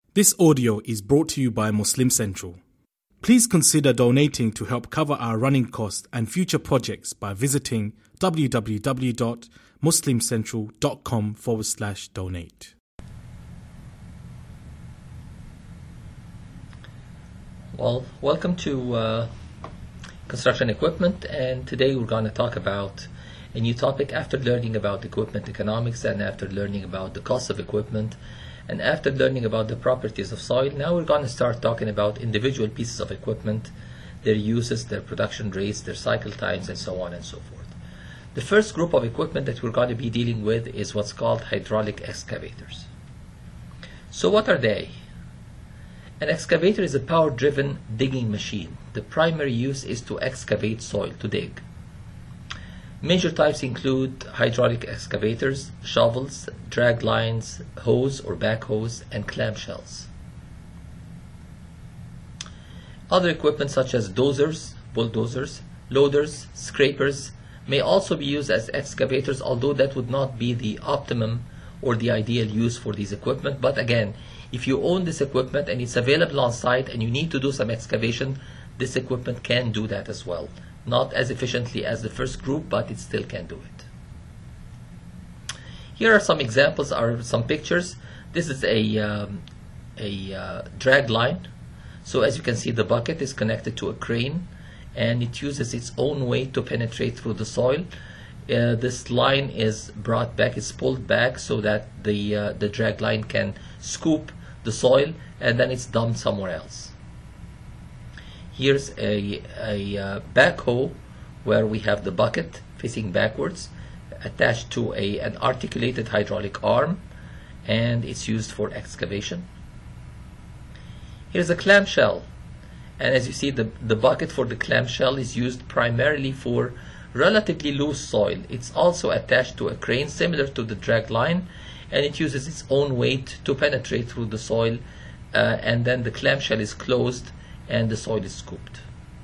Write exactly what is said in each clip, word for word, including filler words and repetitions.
This audio is brought to you by Muslim Central. Please consider donating to help cover our running costs and future projects by visiting www.muslimcentral.com forward slash donate. Well, welcome to uh, Construction Equipment, and today we're going to talk about a new topic after learning about equipment economics and after learning about the cost of equipment and after learning about the properties of soil. Now we're going to start talking about individual pieces of equipment, their uses, their production rates, their cycle times, and so on and so forth. The first group of equipment that we're going to be dealing with is what's called hydraulic excavators. So what are they? An excavator is a power-driven digging machine. The primary use is to excavate soil, to dig. Major types include hydraulic excavators, shovels, drag lines, hose or backhoes, and clamshells. Other equipment such as dozers, bulldozers, loaders, scrapers may also be used as excavators, although that would not be the optimum or the ideal use for these equipment. But again, if you own this equipment and it's available on site and you need to do some excavation, this equipment can do that as well. Not as efficiently as the first group, but it still can do it. Here are some examples, are some pictures. This is a, um, a uh, drag line. So as you can see, the bucket is connected to a crane and it uses its own weight to penetrate through the soil. Uh, this line is brought back, it's pulled back so that the, uh, the drag line can scoop the soil and then it's dumped somewhere else. Here's a, a uh, backhoe where we have the bucket facing backwards attached to a, an articulated hydraulic arm, and it's used for excavation. Here's a clamshell, and as you see, the, the bucket for the clamshell is used primarily for relatively loose soil. It's also attached to a crane similar to the drag line, and it uses its own weight to penetrate through the soil, uh, and then the clamshell is closed and the soil is scooped.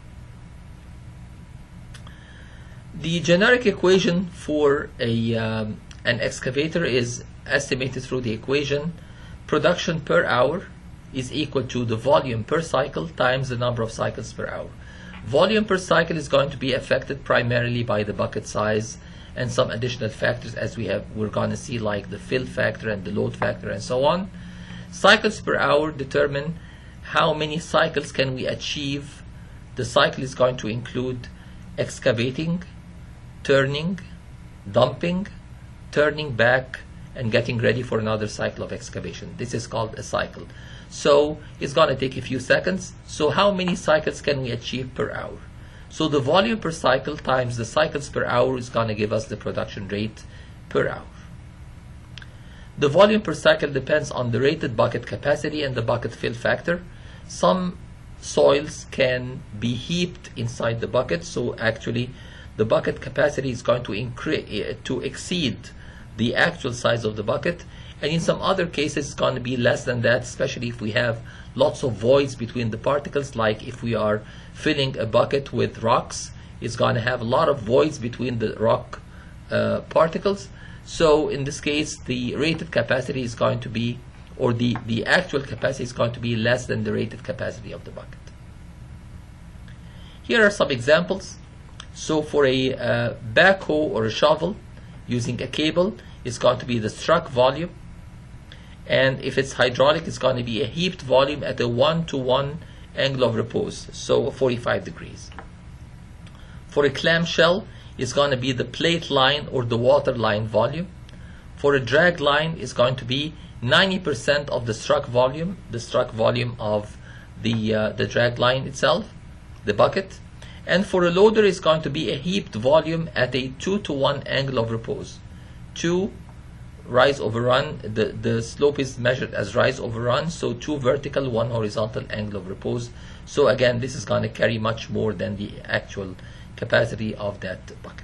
The generic equation for a, um, an excavator is estimated through the equation: production per hour is equal to the volume per cycle times the number of cycles per hour. Volume per cycle is going to be affected primarily by the bucket size and some additional factors, as we have we're going to see, like the fill factor and the load factor and so on. Cycles per hour determine how many cycles can we achieve. The cycle is going to include excavating, turning, dumping, turning back, and getting ready for another cycle of excavation. This is called a cycle. So it's going to take a few seconds. So how many cycles can we achieve per hour? So the volume per cycle times the cycles per hour is going to give us the production rate per hour. The volume per cycle depends on the rated bucket capacity and the bucket fill factor. Some soils can be heaped inside the bucket, so actually the bucket capacity is going to increase to exceed the actual size of the bucket, and in some other cases it's going to be less than that, especially if we have lots of voids between the particles. Like if we are filling a bucket with rocks, it's going to have a lot of voids between the rock uh, particles. So in this case, the rated capacity is going to be, or the, the actual capacity is going to be less than the rated capacity of the bucket. Here are some examples. So for a uh, backhoe or a shovel using a cable, it's going to be the struck volume, and if it's hydraulic, it's going to be a heaped volume at a one to one angle of repose, so forty-five degrees. For a clamshell, it's going to be the plate line or the water line volume. For a drag line, it's going to be ninety percent of the struck volume, the struck volume of the, uh, the drag line itself, the bucket. And for a loader, it's going to be a heaped volume at a two to one angle of repose. two rise over run, the, the slope is measured as rise over run, so two vertical, one horizontal angle of repose. So again, this is going to carry much more than the actual capacity of that bucket.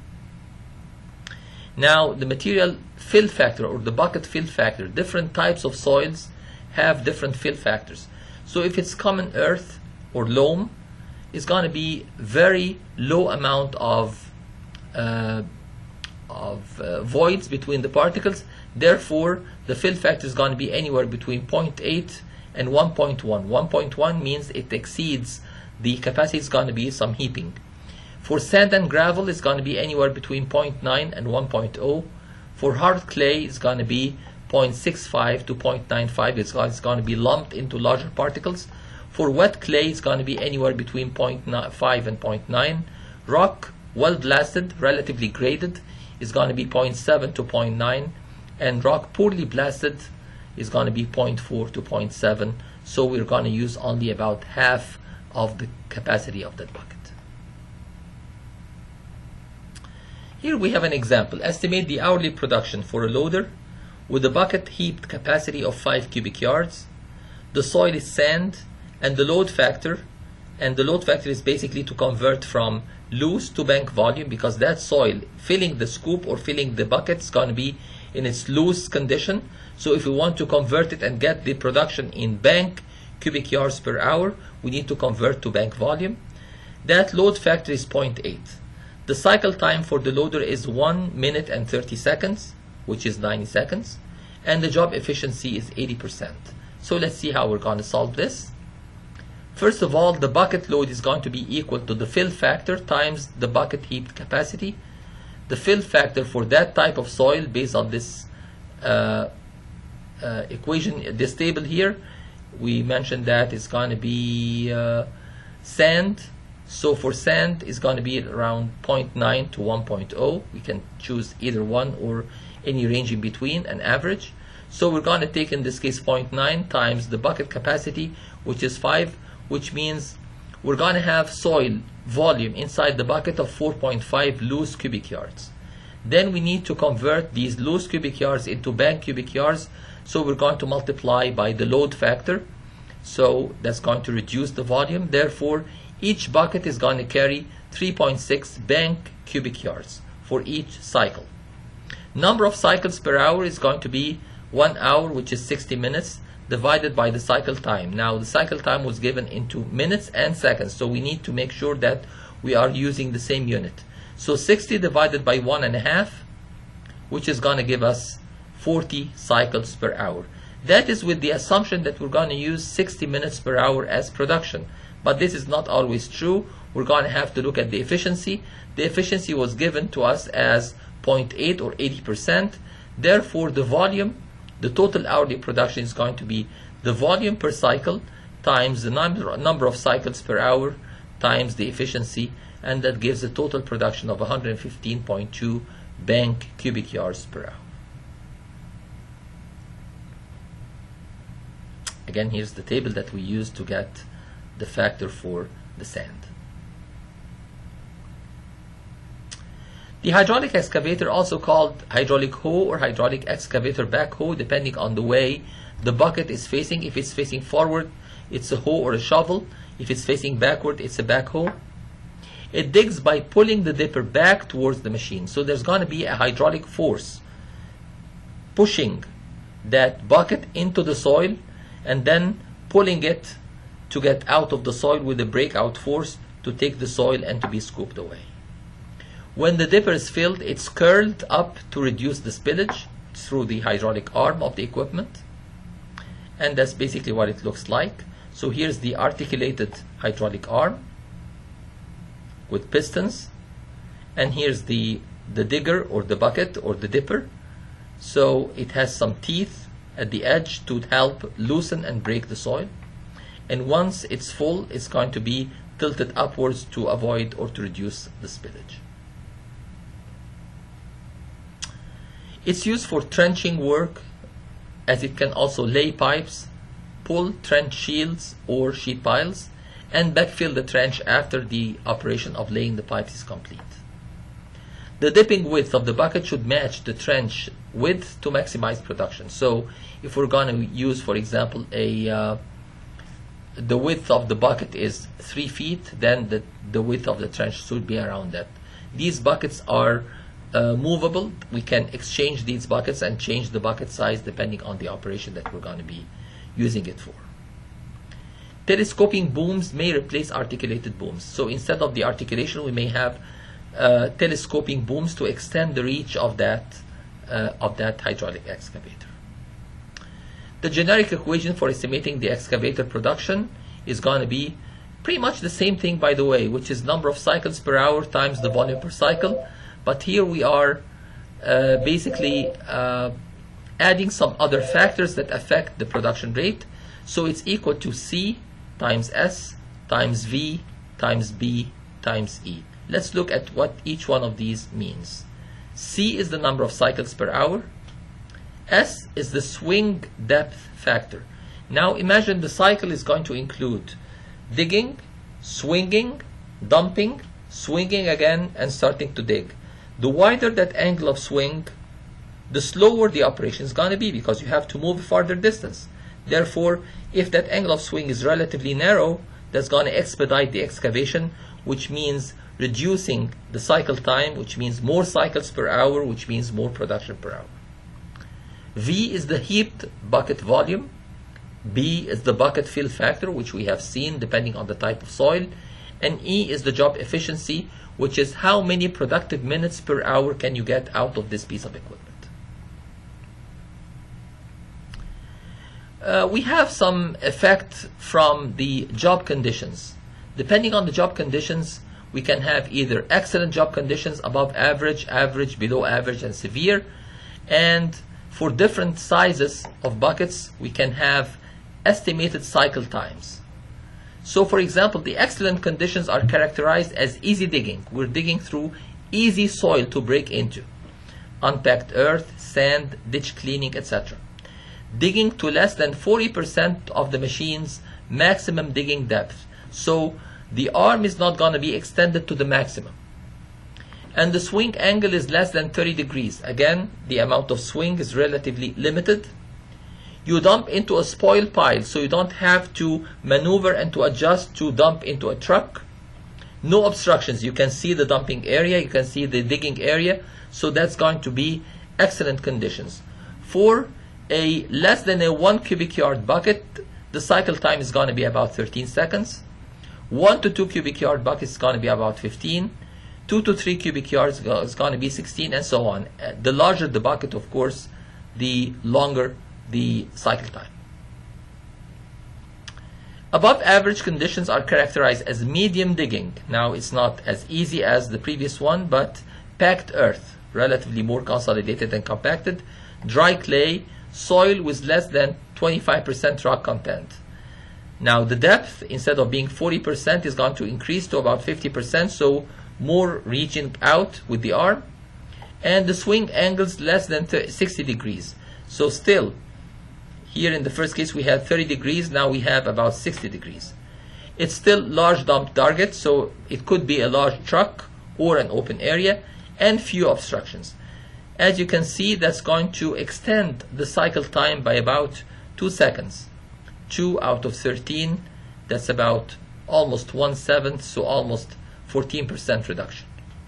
Now, the material fill factor or the bucket fill factor, different types of soils have different fill factors. So if it's common earth or loam, it's going to be very low amount of uh, of uh, voids between the particles. Therefore, the fill factor is going to be anywhere between zero point eight and one point one. one point one means it exceeds the capacity, is going to be some heaping. For sand and gravel, it's going to be anywhere between zero point nine and one point zero. For hard clay, it's going to be zero point six five to zero point nine five. It's going to be lumped into larger particles. For wet clay, it's going to be anywhere between zero point five and zero point nine. Rock, well blasted, relatively graded, is going to be zero point seven to zero point nine. And rock poorly blasted is going to be zero point four to zero point seven. So we're going to use only about half of the capacity of that bucket. Here we have an example. Estimate the hourly production for a loader with a bucket heaped capacity of five cubic yards. The soil is sand, and the load factor, and the load factor is basically to convert from loose to bank volume, because that soil filling the scoop or filling the bucket is going to be in its loose condition. So if we want to convert it and get the production in bank cubic yards per hour, we need to convert to bank volume. That load factor is zero point eight. The cycle time for the loader is one minute and thirty seconds, which is ninety seconds, and the job efficiency is eighty percent. So let's see how we're going to solve this. First of all, the bucket load is going to be equal to the fill factor times the bucket heaped capacity. The fill factor for that type of soil, based on this uh, uh, equation, this table here, we mentioned that it's going to be uh, sand. So for sand, it's going to be around zero point nine to one point zero. We can choose either one or any range in between, an average. So we're going to take in this case zero point nine times the bucket capacity, which is five, which means we're going to have soil volume inside the bucket of four point five loose cubic yards. Then we need to convert these loose cubic yards into bank cubic yards. So we're going to multiply by the load factor. So that's going to reduce the volume. Therefore, each bucket is going to carry three point six bank cubic yards for each cycle. Number of cycles per hour is going to be one hour, which is sixty minutes, divided by the cycle time. Now the cycle time was given into minutes and seconds, so we need to make sure that we are using the same unit. So sixty divided by one and a half, which is going to give us forty cycles per hour. That is with the assumption that we're going to use sixty minutes per hour as production. But this is not always true. We're going to have to look at the efficiency. The efficiency was given to us as zero point eight or eighty percent. Therefore, the volume, the total hourly production, is going to be the volume per cycle times the number, number of cycles per hour times the efficiency, and that gives a total production of one hundred fifteen point two bank cubic yards per hour. Again, here's the table that we used to get the factor for the sand. The hydraulic excavator, also called hydraulic hoe or hydraulic excavator backhoe, depending on the way the bucket is facing. If it's facing forward, it's a hoe or a shovel. If it's facing backward, it's a backhoe. It digs by pulling the dipper back towards the machine. So there's going to be a hydraulic force pushing that bucket into the soil and then pulling it to get out of the soil with a breakout force to take the soil and to be scooped away. When the dipper is filled, it's curled up to reduce the spillage through the hydraulic arm of the equipment. And that's basically what it looks like. So here's the articulated hydraulic arm with pistons. And here's the, the digger or the bucket or the dipper. So it has some teeth at the edge to help loosen and break the soil. And once it's full, it's going to be tilted upwards to avoid or to reduce the spillage. It's used for trenching work, as it can also lay pipes, pull trench shields or sheet piles, and backfill the trench after the operation of laying the pipes is complete. The dipping width of the bucket should match the trench width to maximize production. So if we're going to use, for example, a uh, the width of the bucket is three feet, then the, the width of the trench should be around that. These buckets are uh, movable. We can exchange these buckets and change the bucket size depending on the operation that we're going to be using it for. Telescoping booms may replace articulated booms. So instead of the articulation, we may have uh, telescoping booms to extend the reach of that, uh, of that hydraulic excavator. the generic equation for estimating the excavator production is going to be pretty much the same thing, by the way, which is number of cycles per hour times the volume per cycle. But here we are uh, basically uh, adding some other factors that affect the production rate. So it's equal to C times S times V times B times E. Let's look at what each one of these means. C is the number of cycles per hour. S is the swing depth factor. Now imagine the cycle is going to include digging, swinging, dumping, swinging again, and starting to dig. The wider that angle of swing, the slower the operation is going to be, because you have to move a farther distance. Therefore, if that angle of swing is relatively narrow, that's going to expedite the excavation, which means reducing the cycle time, which means more cycles per hour, which means more production per hour. V is the heaped bucket volume. B is the bucket fill factor, which we have seen depending on the type of soil. And E is the job efficiency, which is how many productive minutes per hour can you get out of this piece of equipment. Uh, we have some effect from the job conditions. Depending on the job conditions, we can have either excellent job conditions, above average, average, below average, and severe. And for different sizes of buckets, we can have estimated cycle times. So for example, the excellent conditions are characterized as easy digging. We're digging through easy soil to break into. Unpacked earth, sand, ditch cleaning, et cetera. Digging to less than forty percent of the machine's maximum digging depth. So the arm is not going to be extended to the maximum. And the swing angle is less than thirty degrees. Again, the amount of swing is relatively limited. You dump into a spoil pile, so you don't have to maneuver and to adjust to dump into a truck. No obstructions. You can see the dumping area, you can see the digging area, so that's going to be excellent conditions. For a less than a one cubic yard bucket, the cycle time is going to be about thirteen seconds. One to two cubic yard bucket is going to be about fifteen. Two to three cubic yards is going to be sixteen, and so on. The larger the bucket, of course, the longer the cycle time. Above average conditions are characterized as medium digging. Now it's not as easy as the previous one, but packed earth, relatively more consolidated and compacted. Dry clay, soil with less than twenty-five percent rock content. Now the depth, instead of being forty percent, is going to increase to about fifty percent, so more reaching out with the arm. And the swing angles less than sixty degrees. So still, here in the first case we had thirty degrees, now we have about sixty degrees. It's still large dump target, so it could be a large truck or an open area, and few obstructions. As you can see, that's going to extend the cycle time by about two seconds. two out of thirteen, that's about almost one seventh, so almost fourteen percent reduction.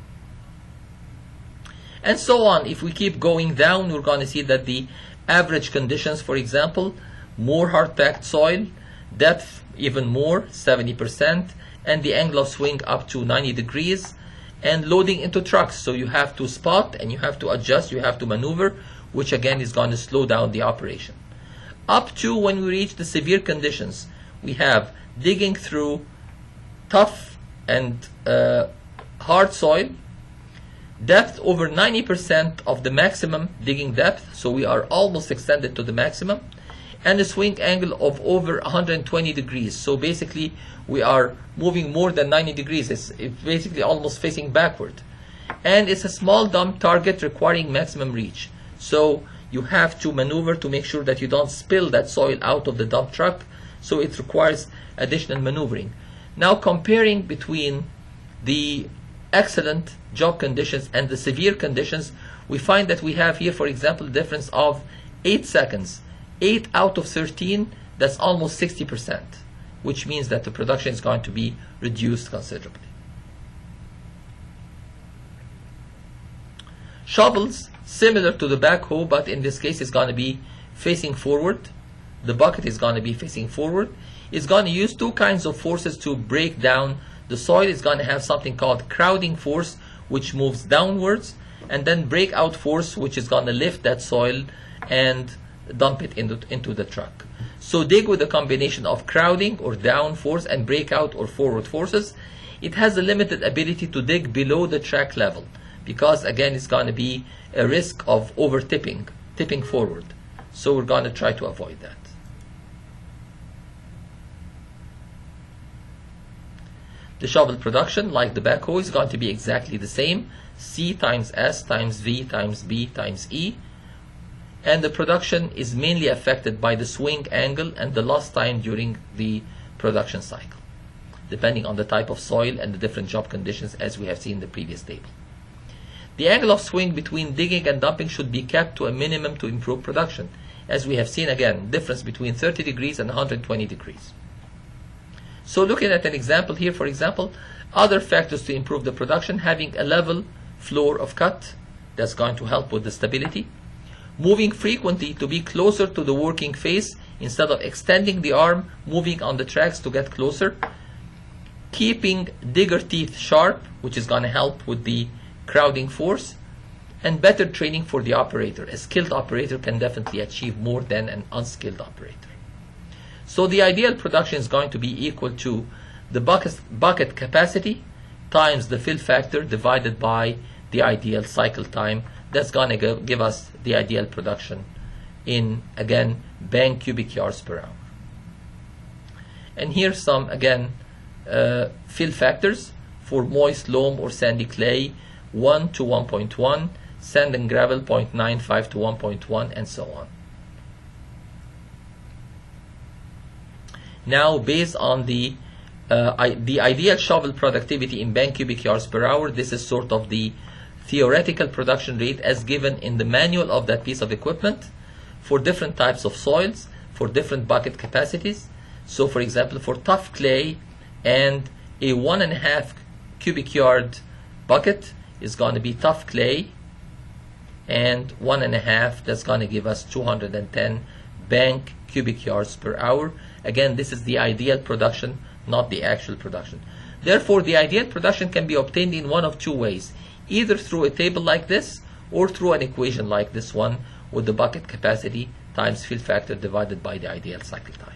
And so on. If we keep going down, we're going to see that the average conditions, for example, more hard-packed soil, depth even more, seventy percent, and the angle of swing up to ninety degrees, and loading into trucks. So you have to spot and you have to adjust, you have to maneuver, which again is going to slow down the operation. Up to when we reach the severe conditions, we have digging through tough and uh, hard soil, depth over ninety percent of the maximum digging depth, so we are almost extended to the maximum, and a swing angle of over one hundred twenty degrees. So basically we are moving more than ninety degrees. It's, it's basically almost facing backward. And it's a small dump target requiring maximum reach. So you have to maneuver to make sure that you don't spill that soil out of the dump truck. So it requires additional maneuvering. Now comparing between the excellent job conditions and the severe conditions, we find that we have here, for example, a difference of eight seconds. eight out of thirteen, that's almost sixty percent, which means that the production is going to be reduced considerably. Shovels, similar to the backhoe, but in this case it's going to be facing forward. The bucket is going to be facing forward. It's going to use two kinds of forces to break down the soil. It's going to have something called crowding force, which moves downwards, and then breakout force, which is going to lift that soil and dump it into, into the truck. So dig with a combination of crowding or down force and breakout or forward forces. It has a limited ability to dig below the track level because, again, it's going to be a risk of over tipping, tipping forward. So we're going to try to avoid that. The shovel production, like the backhoe, is going to be exactly the same. C times S times V times B times E. And the production is mainly affected by the swing angle and the lost time during the production cycle, depending on the type of soil and the different job conditions, as we have seen in the previous table. The angle of swing between digging and dumping should be kept to a minimum to improve production. As we have seen, again, difference between thirty degrees and one hundred twenty degrees. So looking at an example here, for example, other factors to improve the production: having a level floor of cut, that's going to help with the stability. Moving frequently to be closer to the working face instead of extending the arm, moving on the tracks to get closer. Keeping digger teeth sharp, which is going to help with the crowding force. And better training for the operator. A skilled operator can definitely achieve more than an unskilled operator. So the ideal production is going to be equal to the bucket, bucket capacity times the fill factor divided by the ideal cycle time. That's going to give us the ideal production in, again, bank cubic yards per hour. And here's some, again, uh, fill factors for moist loam or sandy clay: one to one point one, sand and gravel zero point nine five to one point one, and so on. Now, based on the uh, I, the ideal shovel productivity in bank cubic yards per hour, this is sort of the theoretical production rate as given in the manual of that piece of equipment for different types of soils, for different bucket capacities. So, for example, for tough clay and a one and a half cubic yard bucket is going to be tough clay, and one and a half, that's going to give us two hundred ten bank cubic yards per hour. Again, this is the ideal production, not the actual production. Therefore, the ideal production can be obtained in one of two ways: either through a table like this or through an equation like this one with the bucket capacity times fill factor divided by the ideal cycle time.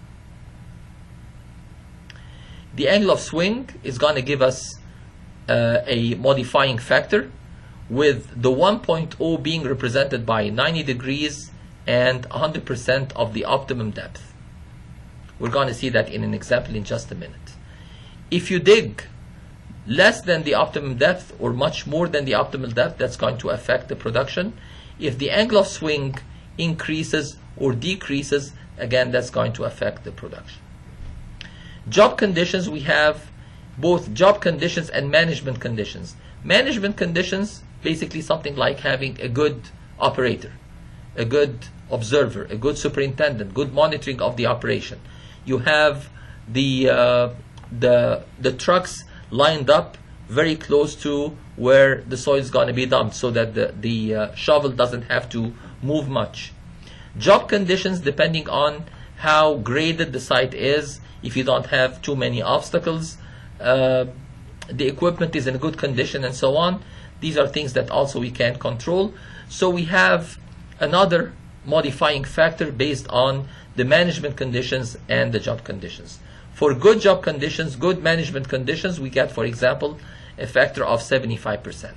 The angle of swing is going to give us uh, a modifying factor, with the one point zero being represented by ninety degrees and one hundred percent of the optimum depth. We're going to see that in an example in just a minute. If you dig less than the optimum depth or much more than the optimal depth, that's going to affect the production. If the angle of swing increases or decreases, again, that's going to affect the production. Job conditions, we have both job conditions and management conditions. Management conditions, basically something like having a good operator, a good observer, a good superintendent, good monitoring of the operation. You have the uh, the the trucks lined up very close to where the soil is going to be dumped, so that the the uh, shovel doesn't have to move much. Job conditions, depending on how graded the site is, if you don't have too many obstacles, uh, the equipment is in good condition, and so on. These are things that also we can't control. So we have another modifying factor based on the management conditions and the job conditions. For good job conditions, good management conditions, we get, for example, a factor of seventy-five percent.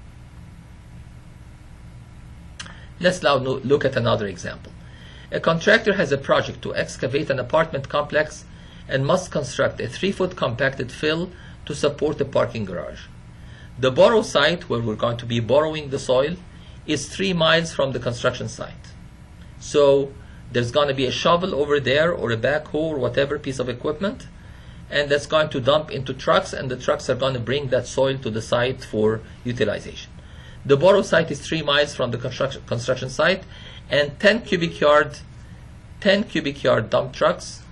Let's now look at another example. A contractor has a project to excavate an apartment complex and must construct a three-foot compacted fill to support a parking garage. The borrow site, where we're going to be borrowing the soil, is three miles from the construction site. So there's going to be a shovel over there, or a backhoe, or whatever piece of equipment, and that's going to dump into trucks, and the trucks are going to bring that soil to the site for utilization. The borrow site is three miles from the construction, construction site, and ten cubic yard, ten cubic yard dump trucks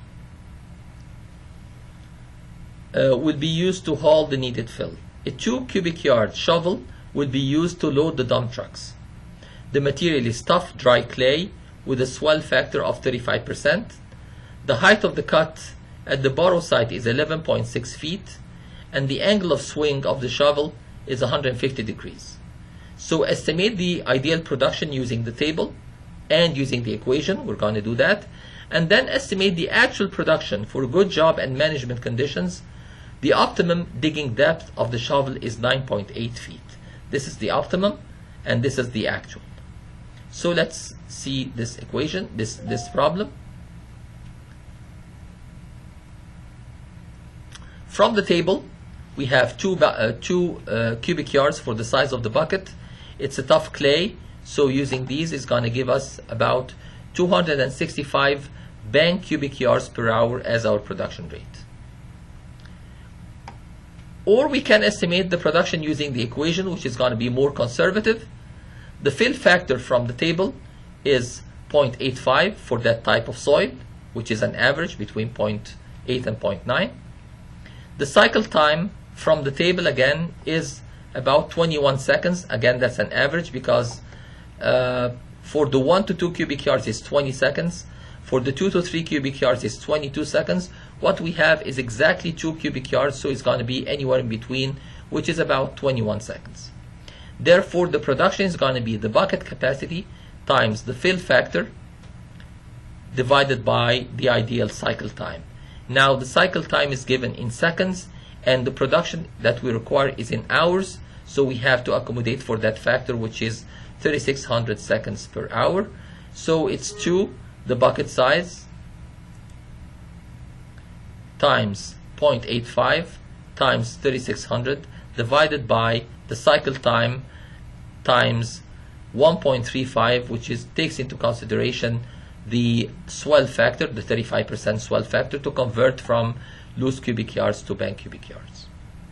uh, will be used to haul the needed fill. A two cubic yard shovel will be used to load the dump trucks. The material is tough, dry clay with a swell factor of thirty-five percent. The height of the cut at the borrow site is eleven point six feet, and the angle of swing of the shovel is one hundred fifty degrees. So estimate the ideal production using the table. and using the equation. We're going to do that. And then estimate the actual production for good job and management conditions. The optimum digging depth of the shovel is nine point eight feet. This is the optimum, and this is the actual. So let's see this equation, this, this problem. From the table, we have two, uh, two uh, cubic yards for the size of the bucket. It's a tough clay, so using these is going to give us about two hundred sixty-five bank cubic yards per hour as our production rate. Or we can estimate the production using the equation, which is going to be more conservative. The fill factor from the table is zero point eight five for that type of soil, which is an average between zero point eight and zero point nine. The cycle time from the table again is about twenty-one seconds. Again, that's an average because uh, for the one to two cubic yards is twenty seconds. For the two to three cubic yards is twenty-two seconds. What we have is exactly two cubic yards, so it's going to be anywhere in between, which is about twenty-one seconds. Therefore, the production is going to be the bucket capacity times the fill factor divided by the ideal cycle time. Now, the cycle time is given in seconds, and the production that we require is in hours, so we have to accommodate for that factor, which is thirty-six hundred seconds per hour. So it's two, the bucket size, times zero point eight five times thirty-six hundred divided by the cycle time times one point three five, which is takes into consideration the swell factor, the thirty-five percent swell factor, to convert from loose cubic yards to bank cubic yards.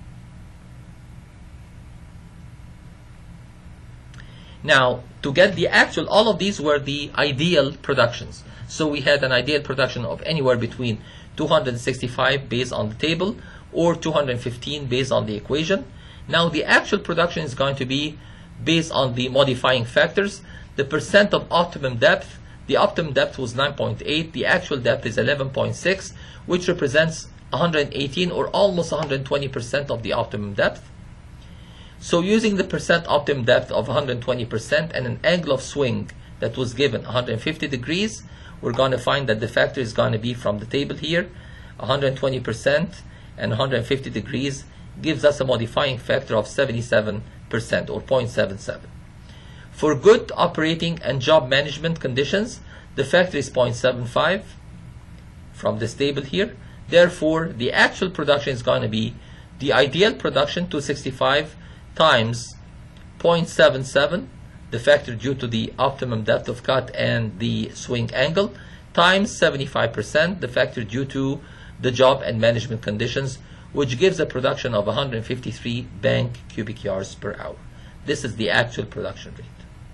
Now, to get the actual, all of these were the ideal productions. So we had an ideal production of anywhere between two hundred sixty-five based on the table or two hundred fifteen based on the equation. Now the actual production is going to be based on the modifying factors. The percent of optimum depth, the optimum depth was nine point eight, the actual depth is eleven point six, which represents one hundred eighteen or almost one hundred twenty percent of the optimum depth. So using the percent optimum depth of one hundred twenty percent and an angle of swing that was given one hundred fifty degrees, we're going to find that the factor is going to be from the table here, one hundred twenty percent and one hundred fifty degrees gives us a modifying factor of seventy-seven percent or zero point seven seven. For good operating and job management conditions, the factor is zero point seven five from this table here. Therefore, the actual production is going to be the ideal production, two hundred sixty-five times zero point seven seven, the factor due to the optimum depth of cut and the swing angle, times seventy-five percent, the factor due to the job and management conditions, which gives a production of one hundred fifty-three bank cubic yards per hour. This is the actual production rate.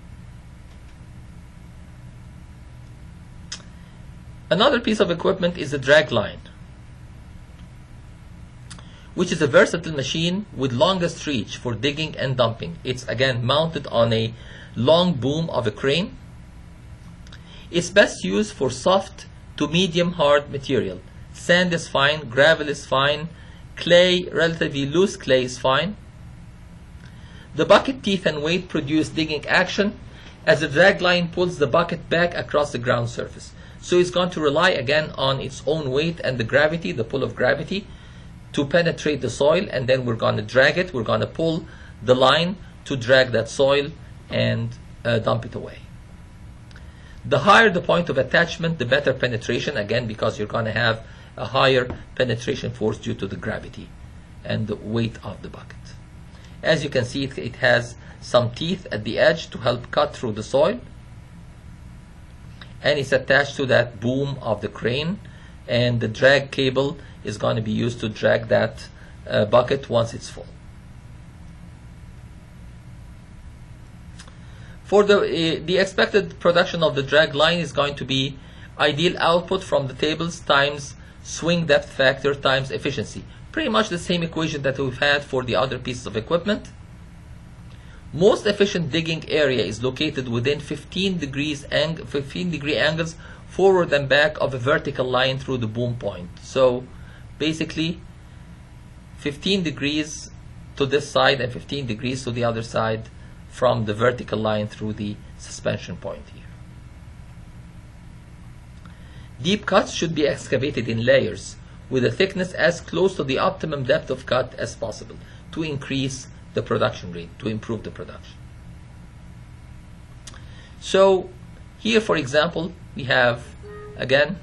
Another piece of equipment is a drag line, which is a versatile machine with longest reach for digging and dumping. It's again mounted on a long boom of a crane. It's best used for soft to medium hard material. Sand is fine, gravel is fine, clay, relatively loose clay is fine. The bucket teeth and weight produce digging action as the drag line pulls the bucket back across the ground surface. So it's going to rely again on its own weight and the gravity, the pull of gravity, to penetrate the soil, and then we're going to drag it. We're going to pull the line to drag that soil and uh, dump it away. The higher the point of attachment, the better penetration, again because you're going to have a higher penetration force due to the gravity and the weight of the bucket. As you can see, it, it has some teeth at the edge to help cut through the soil, and it's attached to that boom of the crane, and the drag cable is going to be used to drag that uh, bucket once it's full. For the, uh, the expected production of the drag line is going to be ideal output from the tables times swing depth factor times efficiency. Pretty much the same equation that we've had for the other pieces of equipment. Most efficient digging area is located within fifteen degrees ang fifteen degree angles forward and back of a vertical line through the boom point. So basically fifteen degrees to this side and fifteen degrees to the other side from the vertical line through the suspension point here. Deep cuts should be excavated in layers with a thickness as close to the optimum depth of cut as possible to increase the production rate, to improve the production. So here, for example, we have again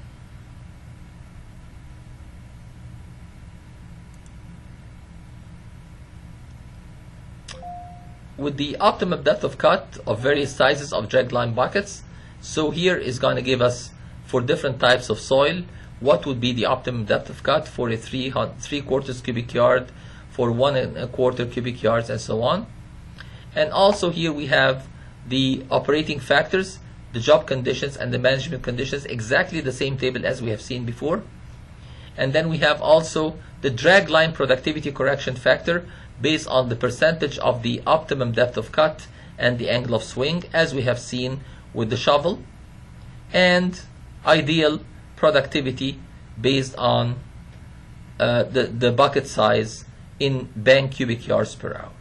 with the optimum depth of cut of various sizes of dragline buckets. So here is going to give us, for different types of soil, what would be the optimum depth of cut for a three three quarters cubic yard, for one and a quarter cubic yards, and so on. And also here we have the operating factors, the job conditions, and the management conditions, exactly the same table as we have seen before. And then we have also the dragline productivity correction factor based on the percentage of the optimum depth of cut and the angle of swing, as we have seen with the shovel, and ideal productivity based on uh, the, the bucket size in bank cubic yards per hour.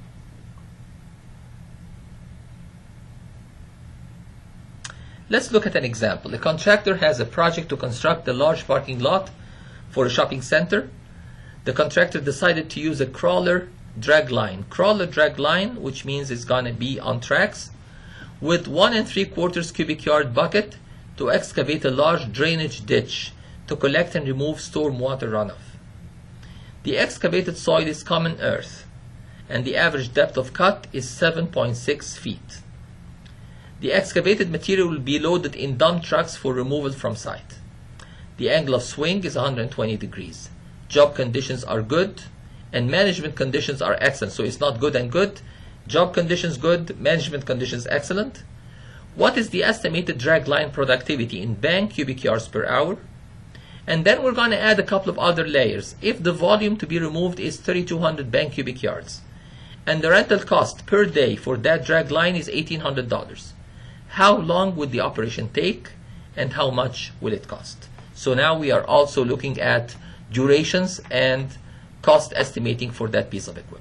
Let's look at an example. A contractor has a project to construct a large parking lot for a shopping center. The contractor decided to use a crawler drag line. Crawler drag line, which means it's going to be on tracks, with one and three quarters cubic yard bucket to excavate a large drainage ditch to collect and remove storm water runoff. The excavated soil is common earth, and the average depth of cut is seven point six feet. The excavated material will be loaded in dump trucks for removal from site. The angle of swing is one hundred twenty degrees. Job conditions are good, and management conditions are excellent. So it's not good and good. Job conditions good, management conditions excellent. What is the estimated dragline productivity in bank cubic yards per hour? And then we're going to add a couple of other layers. If the volume to be removed is thirty-two hundred bank cubic yards, and the rental cost per day for that drag line is eighteen hundred dollars, how long would the operation take, and how much will it cost? So now we are also looking at durations and cost estimating for that piece of equipment.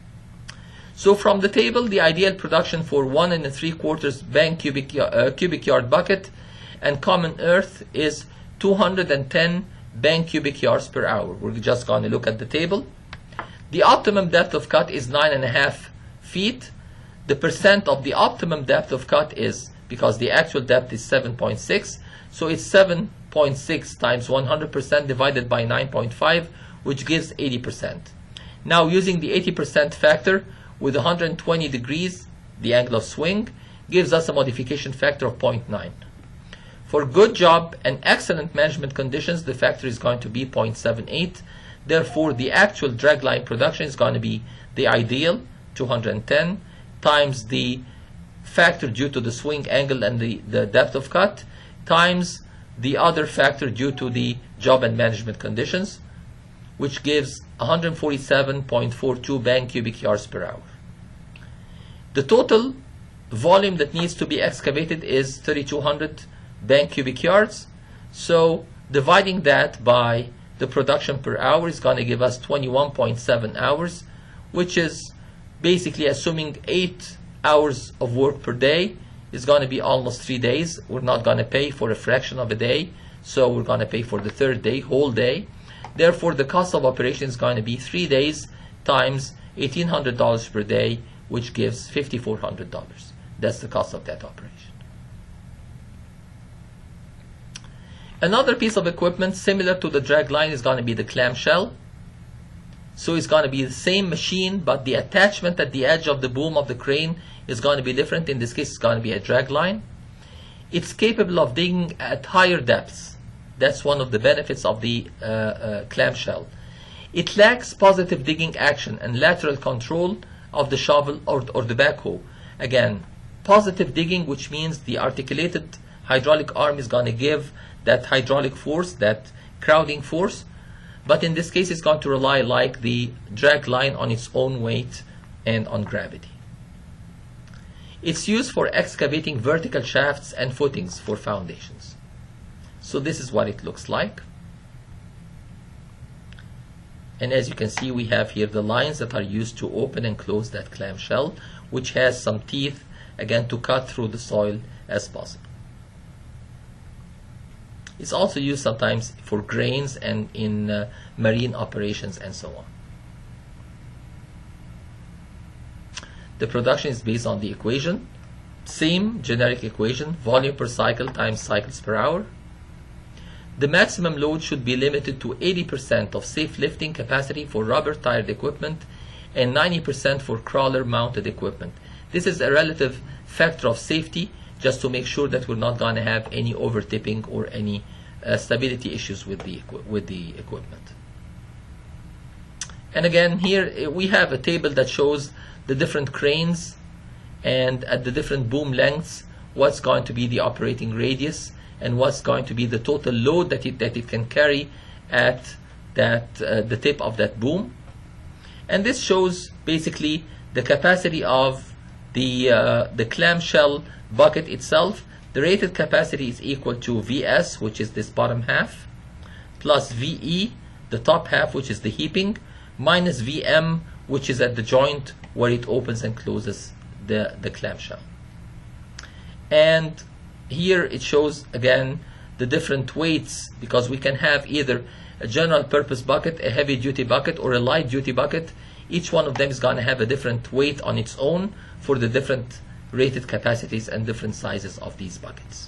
So from the table, the ideal production for one and a three quarters bank cubic, uh, cubic yard bucket and common earth is two hundred ten bank cubic yards per hour. We're just going to look at the table. The optimum depth of cut is nine and a half feet. The percent of the optimum depth of cut is, because the actual depth is seven point six, so it's seven point six times one hundred percent divided by nine point five, which gives eighty percent. Now using the eighty percent factor with one hundred twenty degrees, the angle of swing, gives us a modification factor of zero point nine. For good job and excellent management conditions, the factor is going to be zero point seven eight. Therefore, the actual dragline production is going to be the ideal, two hundred ten, times the factor due to the swing angle and the, the depth of cut, times the other factor due to the job and management conditions, which gives one hundred forty-seven point four two bank cubic yards per hour. The total volume that needs to be excavated is thirty-two hundred bank cubic yards. So dividing that by the production per hour is going to give us twenty-one point seven hours, which is basically assuming eight hours of work per day is going to be almost three days. We're not going to pay for a fraction of a day, so we're going to pay for the third day, whole day. Therefore, the cost of operation is going to be three days times eighteen hundred dollars per day, which gives five thousand four hundred dollars. That's the cost of that operation. Another piece of equipment similar to the drag line is going to be the clamshell. So it's going to be the same machine, but the attachment at the edge of the boom of the crane is going to be different. In this case, it's going to be a drag line. It's capable of digging at higher depths. That's one of the benefits of the uh, uh, clamshell. It lacks positive digging action and lateral control of the shovel or, or the backhoe. Again, positive digging, which means the articulated hydraulic arm is going to give that hydraulic force, that crowding force, but in this case it's going to rely, like the drag line, on its own weight and on gravity. It's used for excavating vertical shafts and footings for foundations. So this is what it looks like. And as you can see, we have here the lines that are used to open and close that clamshell, which has some teeth, again, to cut through the soil as possible. It's also used sometimes for grains and in uh, marine operations and so on. The production is based on the equation, same generic equation, volume per cycle times cycles per hour. The maximum load should be limited to eighty percent of safe lifting capacity for rubber-tired equipment and ninety percent for crawler-mounted equipment. This is a relative factor of safety, just to make sure that we're not going to have any over-tipping or any uh, stability issues with the, with the equipment. And again, here we have a table that shows the different cranes and at the different boom lengths, what's going to be the operating radius and what's going to be the total load that it, that it can carry at that uh, the tip of that boom. And this shows basically the capacity of the, uh, the clamshell bucket itself. The rated capacity is equal to V S, which is this bottom half, plus V E, the top half, which is the heaping, minus V M, which is at the joint where it opens and closes the, the clamshell. And here it shows again the different weights, because we can have either a general purpose bucket, a heavy duty bucket, or a light duty bucket. Each one of them is going to have a different weight on its own for the different rated capacities and different sizes of these buckets.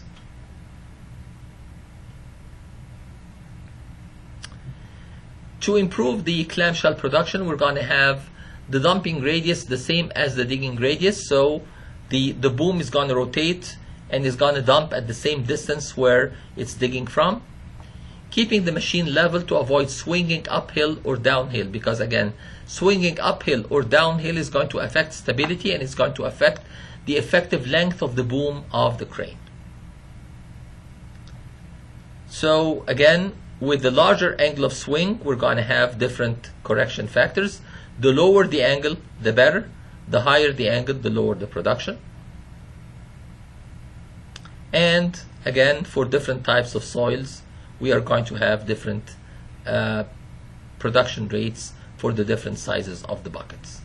To improve the clamshell production, we're going to have the dumping radius the same as the digging radius. So the, the boom is going to rotate and is going to dump at the same distance where it's digging from, keeping the machine level to avoid swinging uphill or downhill, because again, swinging uphill or downhill is going to affect stability and it's going to affect the effective length of the boom of the crane. So again, with the larger angle of swing, we're going to have different correction factors. The lower the angle, the better. The higher the angle, the lower the production. And again, for different types of soils, we are going to have different uh, production rates for the different sizes of the buckets.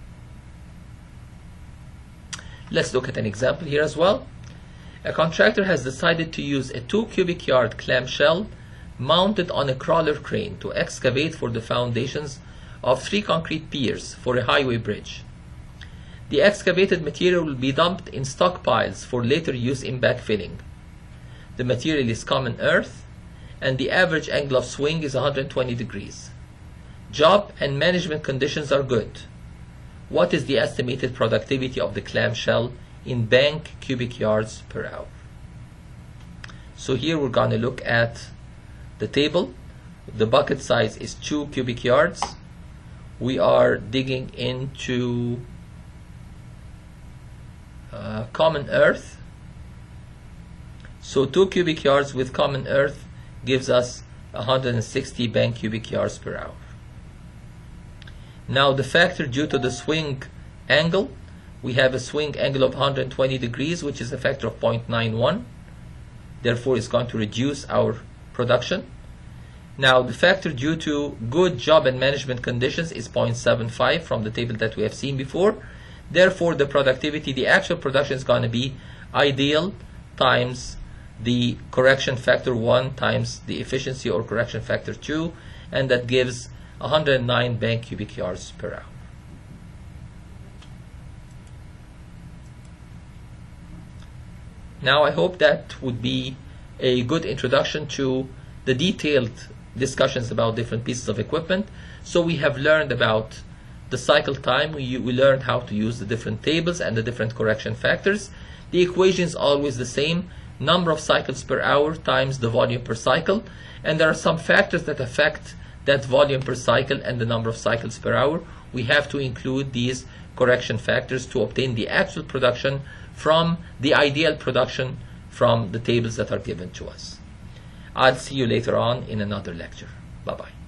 Let's look at an example here as well. A contractor has decided to use a two cubic yard clamshell mounted on a crawler crane to excavate for the foundations of three concrete piers for a highway bridge. The excavated material will be dumped in stockpiles for later use in backfilling. The material is common earth, and the average angle of swing is one hundred twenty degrees. Job and management conditions are good. What is the estimated productivity of the clamshell in bank cubic yards per hour? So here we're going to look at the table. The bucket size is two cubic yards. We are digging into uh, common earth. So two cubic yards with common earth gives us one hundred sixty bank cubic yards per hour. Now the factor due to the swing angle, we have a swing angle of one hundred twenty degrees, which is a factor of zero point nine one. Therefore, it's going to reduce our production. Now the factor due to good job and management conditions is zero point seven five from the table that we have seen before. Therefore, the productivity, the actual production is going to be ideal times the correction factor one times the efficiency or correction factor two, and that gives one hundred nine bank cubic yards per hour. Now I hope that would be a good introduction to the detailed discussions about different pieces of equipment. So we have learned about the cycle time, we, we learned how to use the different tables and the different correction factors. The equation is always the same, number of cycles per hour times the volume per cycle, and there are some factors that affect that volume per cycle and the number of cycles per hour. We have to include these correction factors to obtain the actual production from the ideal production from the tables that are given to us. I'll see you later on in another lecture. Bye-bye.